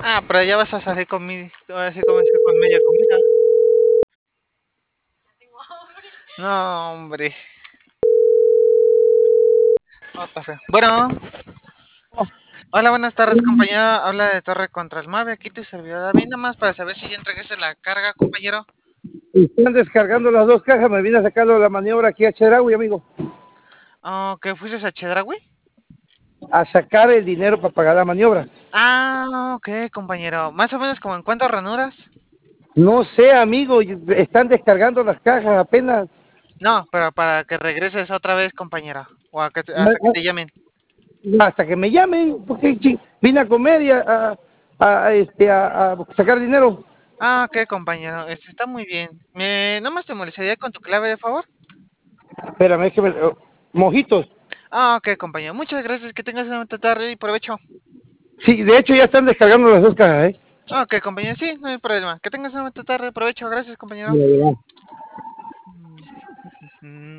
Ah, pero ya vas a salir con ahora sí con media comida. No, hombre. No, está feo. Bueno, hola, buenas tardes, compañero. Habla de Torre contra el Mave. Aquí tu servidor David, nada más para saber si ya entregaste la carga, compañero. Están descargando las dos cajas, me vine a sacarlo de la maniobra aquí a Chedraui, amigo. Oh, ¿que fuiste a Chedraui? A sacar el dinero para pagar la maniobra. Ah, ok, compañero. Más o menos como en cuántas ranuras. No sé, amigo, están descargando las cajas apenas. No, pero para que regreses otra vez, compañero. O hasta que te llamen. Hasta que me llamen, porque vine a comer y a sacar dinero. Ah, ok, compañero. Está muy bien. ¿Nomás te molestaría con tu clave, de favor? Espérame, es que mojitos. Ah, ok, compañero. Muchas gracias. Que tengas una buena tarde y provecho. Sí, de hecho ya están descargando las dos cajas, ¿eh? Ah, ok, compañero. Sí, no hay problema. Que tengas una buena tarde. Provecho. Gracias, compañero. Mira, Mm.